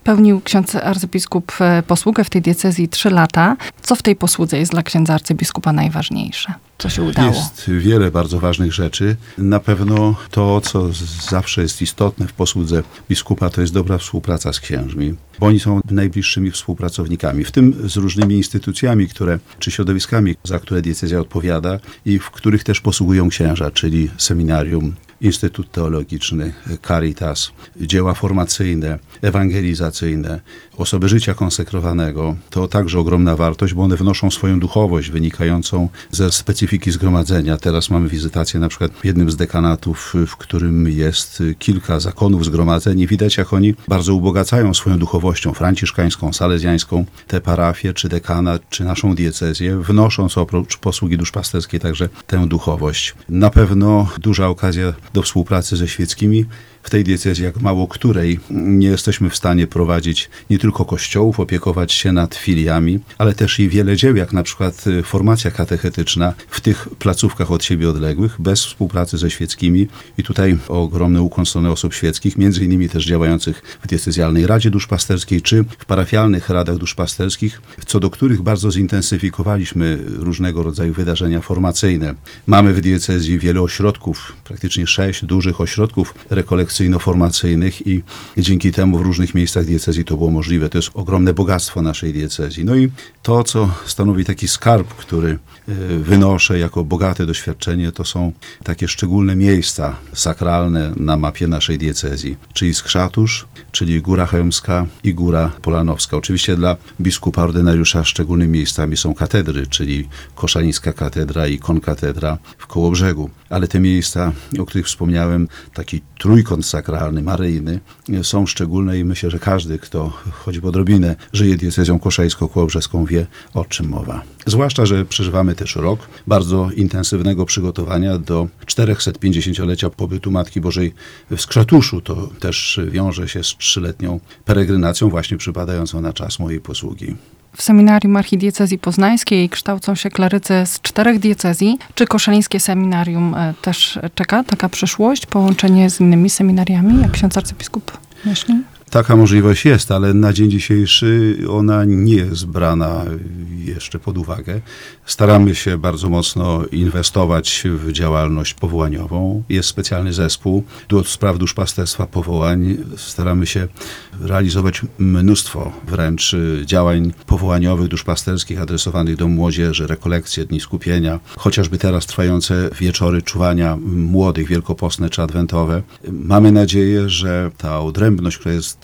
Pełnił ksiądz arcybiskup posługę w tej diecezji 3 lata. Co w tej posłudze jest dla księdza arcybiskupa najważniejsze? Co się udało? Jest wiele bardzo ważnych rzeczy. Na pewno to, co zawsze jest istotne w posłudze biskupa, to jest dobra współpraca z księżmi, bo oni są najbliższymi współpracownikami, w tym z różnymi instytucjami, czy środowiskami, za które diecezja odpowiada i w których też posługują księża, czyli seminarium, Instytut Teologiczny, Caritas, dzieła formacyjne, ewangelizacyjne, osoby życia konsekrowanego. To także ogromna wartość, bo one wnoszą swoją duchowość wynikającą ze specyfiki zgromadzenia. Teraz mamy wizytację na przykład w jednym z dekanatów, w którym jest kilka zakonów zgromadzeń i widać, jak oni bardzo ubogacają swoją duchowością franciszkańską, salezjańską, te parafie, czy dekanat, czy naszą diecezję, wnosząc oprócz posługi duszpasterskiej także tę duchowość. Na pewno duża okazja do współpracy ze świeckimi. W tej diecezji, jak mało której, nie jesteśmy w stanie prowadzić nie tylko kościołów, opiekować się nad filiami, ale też i wiele dzieł, jak na przykład formacja katechetyczna w tych placówkach od siebie odległych, bez współpracy ze świeckimi. I tutaj ogromny ukłon w stronę osób świeckich, między innymi też działających w diecezjalnej Radzie Duszpasterskiej, czy w parafialnych radach duszpasterskich, co do których bardzo zintensyfikowaliśmy różnego rodzaju wydarzenia formacyjne. Mamy w diecezji wiele ośrodków, praktycznie 6 dużych ośrodków rekolekcyjno-formacyjnych i dzięki temu w różnych miejscach diecezji to było możliwe. To jest ogromne bogactwo naszej diecezji. No i to, co stanowi taki skarb, który wynoszę jako bogate doświadczenie, to są takie szczególne miejsca sakralne na mapie naszej diecezji, czyli Skrzatusz, czyli Góra Chełmska i Góra Polanowska. Oczywiście dla biskupa ordynariusza szczególnymi miejscami są katedry, czyli Koszalińska katedra i konkatedra w Kołobrzegu. Ale te miejsca, o których wspomniałem, taki trójkąt sakralny, maryjny, są szczególne i myślę, że każdy, kto choćby odrobinę żyje diecezją koszalińsko-kołobrzeską, wie, o czym mowa. Zwłaszcza, że przeżywamy też rok bardzo intensywnego przygotowania do 450-lecia pobytu Matki Bożej w Skrzatuszu. To też wiąże się z 3-letnią peregrinacją właśnie przypadającą na czas mojej posługi. W seminarium archidiecezji poznańskiej kształcą się klerycy z 4 diecezji. Czy koszalińskie seminarium też czeka taka przyszłość? Połączenie z innymi seminariami, jak ksiądz arcybiskup myśli? Taka możliwość jest, ale na dzień dzisiejszy ona nie jest brana jeszcze pod uwagę. Staramy się bardzo mocno inwestować w działalność powołaniową. Jest specjalny zespół do spraw duszpasterstwa powołań. Staramy się realizować mnóstwo wręcz działań powołaniowych, duszpasterskich adresowanych do młodzieży, rekolekcje, dni skupienia, chociażby teraz trwające wieczory czuwania młodych, wielkopostne czy adwentowe. Mamy nadzieję, że ta odrębność, która jest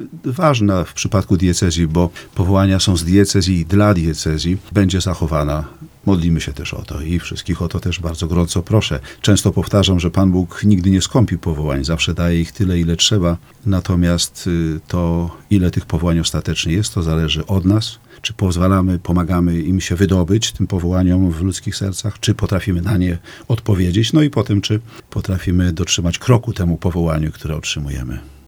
ważna w przypadku diecezji, bo powołania są z diecezji i dla diecezji, będzie zachowana. Modlimy się też o to i wszystkich o to też bardzo gorąco proszę. Często powtarzam, że Pan Bóg nigdy nie skąpi powołań, zawsze daje ich tyle, ile trzeba, natomiast to, ile tych powołań ostatecznie jest, to zależy od nas. Czy pozwalamy, pomagamy im się wydobyć, tym powołaniom w ludzkich sercach, czy potrafimy na nie odpowiedzieć, no i potem, czy potrafimy dotrzymać kroku temu powołaniu, które otrzymujemy.